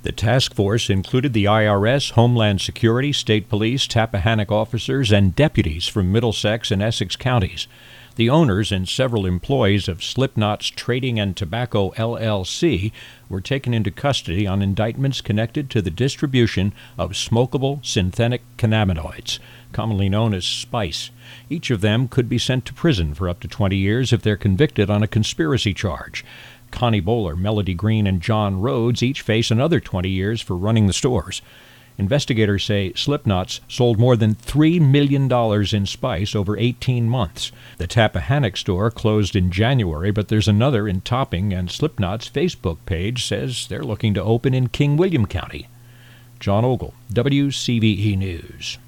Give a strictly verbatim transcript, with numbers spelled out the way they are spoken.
The task force included the I R S, Homeland Security, State Police, Tappahannock officers, and deputies from Middlesex and Essex counties. The owners and several employees of Slipknot's Trading and Tobacco L L C were taken into custody on indictments connected to the distribution of smokable synthetic cannabinoids, commonly known as spice. Each of them could be sent to prison for up to twenty years if they're convicted on a conspiracy charge. Connie Bowler, Melody Green, and John Rhodes each face another twenty years for running the stores. Investigators say Slipknots sold more than three million dollars in spice over eighteen months. The Tappahannock store closed in January, but there's another in Topping, and Slipknot's Facebook page says they're looking to open in King William County. John Ogle, W C V E News.